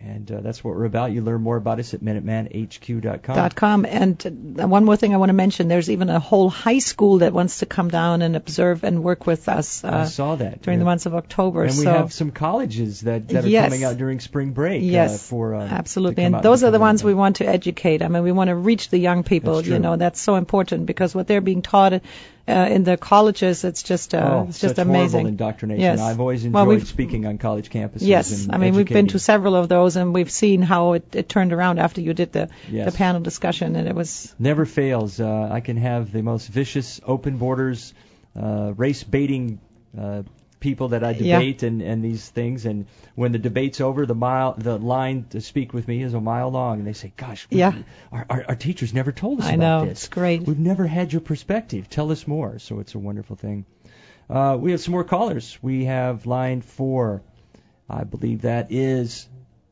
And that's what we're about. You learn more about us at MinutemanHQ.com. .com. And one more thing I want to mention, there's even a whole high school that wants to come down and observe and work with us I saw that. during the months of October. And we have some colleges that are coming out during spring break. Absolutely. And those are the ones we want to educate. I mean, we want to reach the young people. That's so important because what they're being taught in the colleges, it's just such amazing. Horrible indoctrination. Yes. I've always enjoyed speaking on college campuses. Yes, and I mean, we've been to several of those, and we've seen how it turned around after you did the panel discussion, and it was... Never fails. I can have the most vicious open borders, race-baiting people that I debate and these things, and when the debate's over, the line to speak with me is a mile long, and they say, gosh, our teachers never told us about this. I know, it's great. We've never had your perspective. Tell us more. So it's a wonderful thing. We have some more callers. We have line 4. I believe that is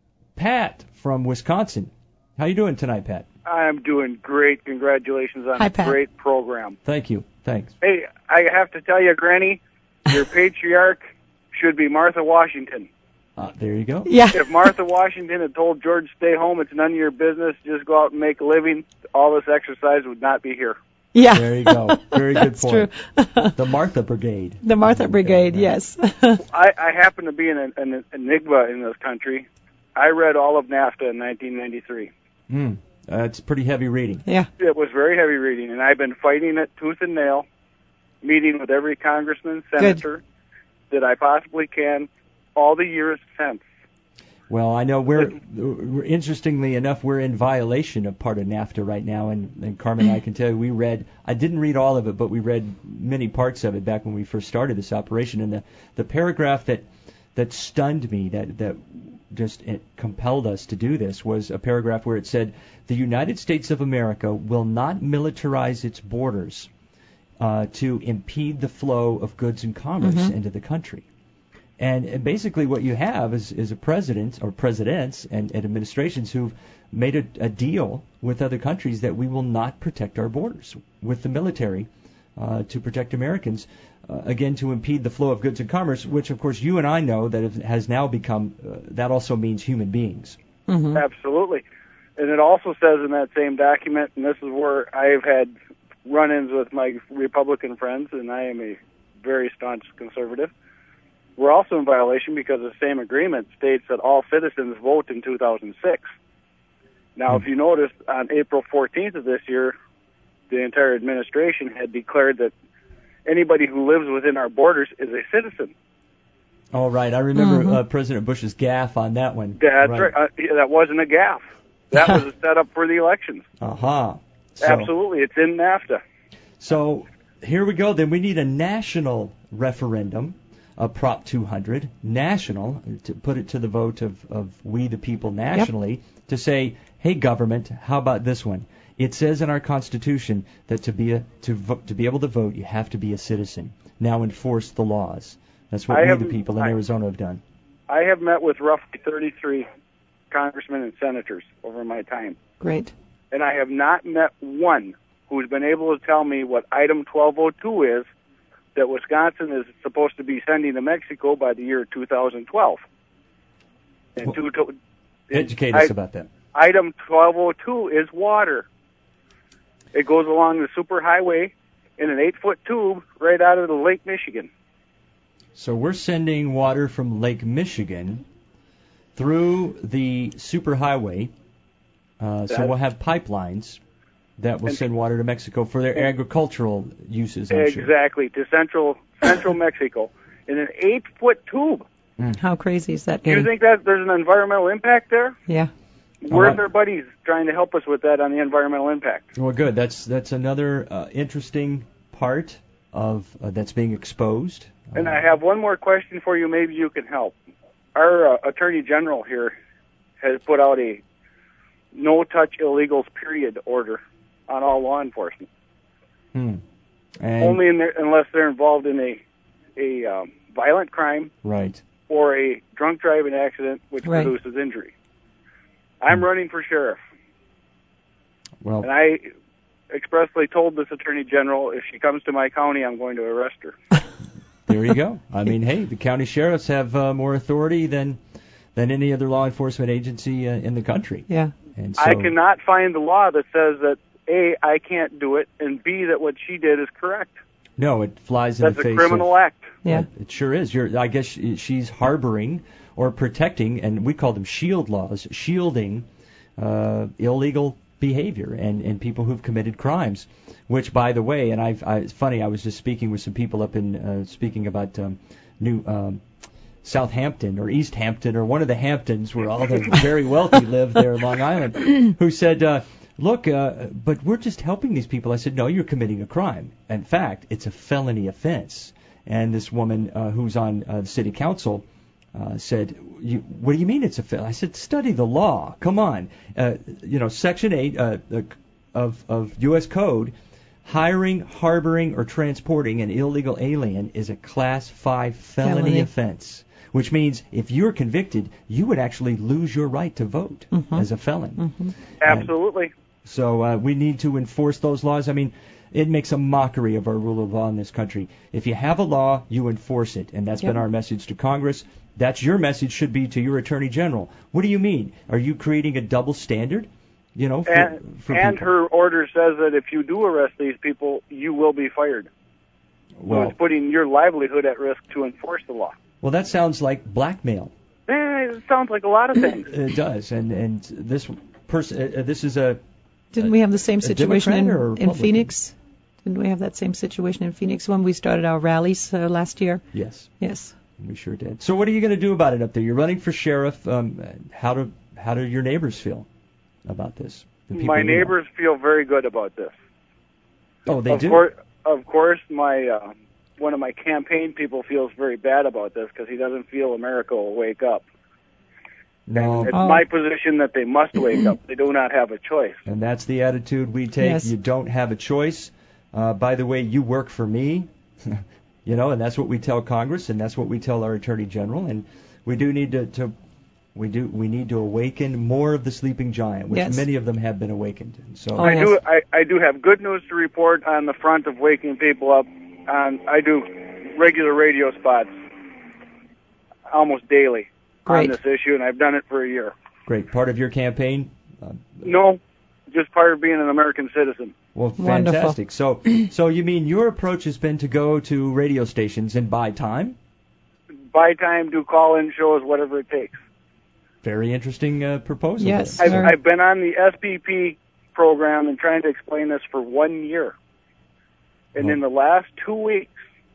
Pat from Wisconsin. How you doing tonight, Pat? I'm doing great. Congratulations on a great program. Thank you. Thanks. Hey, I have to tell you, Granny, your patriarch should be Martha Washington. There you go. Yeah. If Martha Washington had told George, stay home, it's none of your business, just go out and make a living, all this exercise would not be here. Yeah. There you go. Very good point. True. The Martha Brigade. The Martha Brigade, yes. I happen to be an enigma in this country. I read all of NAFTA in 1993. It's pretty heavy reading. Yeah. It was very heavy reading, and I've been fighting it tooth and nail, meeting with every congressman, senator that I possibly can all the years since. Well, I know we're interestingly enough, we're in violation of part of NAFTA right now, and Carmen, I can tell you, I didn't read all of it, but we read many parts of it back when we first started this operation, and the paragraph that stunned me, that just compelled us to do this, was a paragraph where it said, the United States of America will not militarize its borders to impede the flow of goods and commerce into the country. And basically what you have is a president or presidents and administrations who've made a deal with other countries that we will not protect our borders with the military to protect Americans, again, to impede the flow of goods and commerce, which, of course, you and I know that it has now become, that also means human beings. Mm-hmm. Absolutely. And it also says in that same document, and this is where I've had run-ins with my Republican friends, and I am a very staunch conservative, we're also in violation because the same agreement states that all citizens vote in 2006. Now, if you notice, on April 14th of this year, the entire administration had declared that anybody who lives within our borders is a citizen. Oh, right. I remember President Bush's gaffe on that one. That's right. That wasn't a gaffe. That was a setup for the elections. Absolutely. It's in NAFTA. So here we go. Then we need a national referendum. Prop 200, national, to put it to the vote of we the people nationally, to say, hey, government, how about this one? It says in our Constitution that to be able to vote, you have to be a citizen. Now enforce the laws. That's what the people in Arizona have done. I have met with roughly 33 congressmen and senators over my time. Great. And I have not met one who's been able to tell me what Item 1202 is, that Wisconsin is supposed to be sending to Mexico by the year 2012. Educate us about that. Item 1202 is water. It goes along the superhighway in an 8-foot tube right out of the Lake Michigan. So we're sending water from Lake Michigan through the superhighway. So we'll have pipelines that will send water to Mexico for their agricultural uses, I'm sure. Exactly, to central Mexico in an 8-foot tube. How crazy is that? Do you think that there's an environmental impact there? Yeah. Where's our buddies trying to help us with that on the environmental impact? Well, good. That's another interesting part of that's being exposed. And I have one more question for you. Maybe you can help. Our Attorney General here has put out a no-touch illegals period order on all law enforcement. Only unless they're involved in a violent crime, right, or a drunk driving accident which produces injury. I'm running for sheriff. Well, and I expressly told this Attorney General, if she comes to my county, I'm going to arrest her. There you go. I mean, hey, the county sheriffs have more authority than than any other law enforcement agency in the country. Yeah. And so, I cannot find the law that says that A, I can't do it, and B, that what she did is correct. No, it flies in the face. That's a criminal act. Yeah. It sure is. I guess she's harboring or protecting, and we call them shield laws, shielding illegal behavior and people who've committed crimes. Which, by the way, and it's funny, I was just speaking with some people up in speaking about New Southampton or East Hampton or one of the Hamptons where all the very wealthy live there in Long Island, who said, look, but we're just helping these people. I said, no, you're committing a crime. In fact, it's a felony offense. And this woman who's on the city council said, what do you mean it's a felony? I said, study the law. Come on. Section 8 of U.S. Code, hiring, harboring, or transporting an illegal alien is a Class 5 felony offense, which means if you're convicted, you would actually lose your right to vote as a felon. Mm-hmm. Absolutely. So we need to enforce those laws. I mean, it makes a mockery of our rule of law in this country. If you have a law, you enforce it, and that's been our message to Congress. That's your message should be to your Attorney General. What do you mean? Are you creating a double standard? And her order says that if you do arrest these people, you will be fired. So it's putting your livelihood at risk to enforce the law. Well, that sounds like blackmail. It sounds like a lot of things. It does, and this person, this is a. Didn't we have the same situation in Phoenix? Didn't we have that same situation in Phoenix when we started our rallies last year? Yes. Yes. We sure did. So what are you going to do about it up there? You're running for sheriff. How do your neighbors feel about this? My neighbors feel very good about this. Oh, they do? Of course, my one of my campaign people feels very bad about this because he doesn't feel America will wake up. No. And it's my position that they must wake up. They do not have a choice. And that's the attitude we take. Yes. You don't have a choice. By the way, you work for me. And that's what we tell Congress, and that's what we tell our Attorney General. And we do need we need to awaken more of the sleeping giant, which many of them have been awakened. And so I do have good news to report on the front of waking people up. I do regular radio spots almost daily on this issue, and I've done it for a year. Great. Part of your campaign? No, just part of being an American citizen. Well, fantastic. Wonderful. So you mean your approach has been to go to radio stations and buy time? Buy time, do call-in shows, whatever it takes. Very interesting proposal. Yes. I've been on the SPP program and trying to explain this for 1 year. And in the last 2 weeks,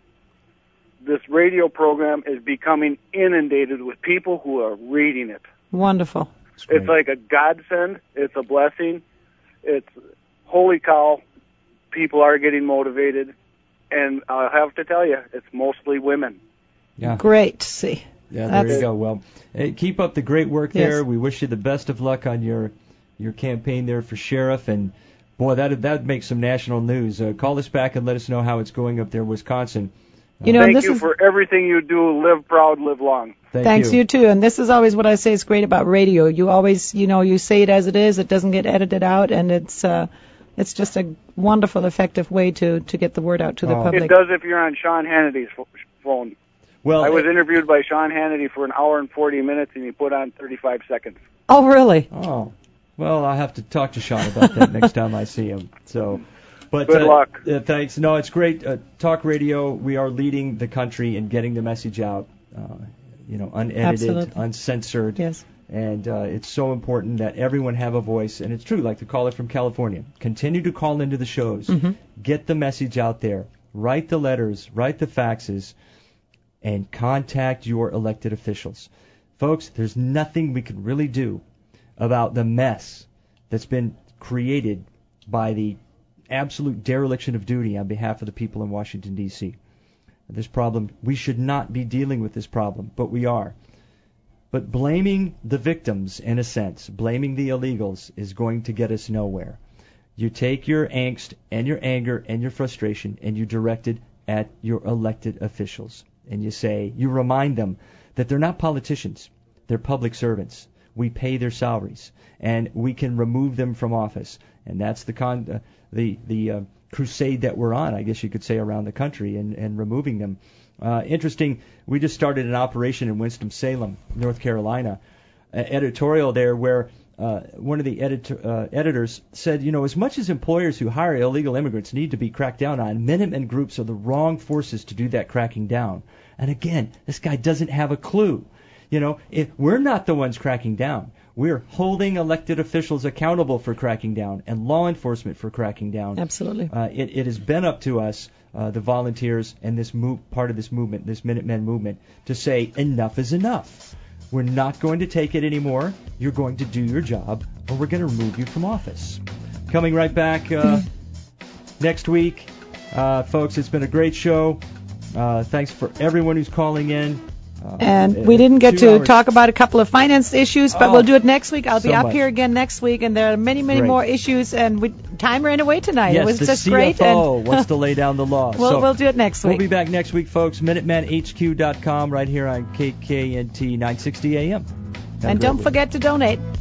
this radio program is becoming inundated with people who are reading it. Wonderful. It's like a godsend. It's a blessing. It's holy cow. People are getting motivated. And I'll have to tell you, it's mostly women. Yeah. Great to see. Yeah, there you go. Well, keep up the great work there. We wish you the best of luck on your campaign there for sheriff. And, boy, that makes some national news. Call us back and let us know how it's going up there in Wisconsin. Thank you for everything you do. Live proud, live long. Thanks, you too. And this is always what I say is great about radio. You always, you say it as it is. It doesn't get edited out, and it's just a wonderful, effective way to get the word out to the public. It does if you're on Sean Hannity's phone. Well, I was interviewed by Sean Hannity for an hour and 40 minutes, and he put on 35 seconds. Oh, really? Oh. Well, I'll have to talk to Sean about that next time I see him. But good luck. Thanks. No, it's great. Talk radio, we are leading the country in getting the message out, unedited, Absolutely. Uncensored. Yes. And it's so important that everyone have a voice. And it's true, like the caller from California. Continue to call into the shows. Mm-hmm. Get the message out there. Write the letters. Write the faxes. And contact your elected officials. Folks, there's nothing we can really do about the mess that's been created by the absolute dereliction of duty on behalf of the people in Washington, D.C. This problem, we should not be dealing with this problem, but we are. But blaming the victims, in a sense, blaming the illegals, is going to get us nowhere. You take your angst and your anger and your frustration and you direct it at your elected officials. And you remind them that they're not politicians. They're public servants. We pay their salaries, and we can remove them from office. And that's the crusade that we're on, I guess you could say, around the country and removing them. Interesting, we just started an operation in Winston-Salem, North Carolina, editorial there where one of the editors said, as much as employers who hire illegal immigrants need to be cracked down on, Minutemen groups are the wrong forces to do that cracking down. And again, this guy doesn't have a clue. We're not the ones cracking down. We're holding elected officials accountable for cracking down and law enforcement for cracking down. Absolutely. It has been up to us, the volunteers and this part of this movement, this Minutemen movement, to say enough is enough. We're not going to take it anymore. You're going to do your job, or we're going to remove you from office. Coming right back next week. Folks, it's been a great show. Thanks for everyone who's calling in. And we didn't get to talk about a couple of finance issues, but we'll do it next week. I'll be up here again next week, and there are many more issues. And time ran away tonight. Yes, it was the just CFO great. And wants to lay down the law. We'll do it next week. We'll be back next week, folks. MinutemanHQ.com right here on KKNT 960 AM. And don't forget to donate.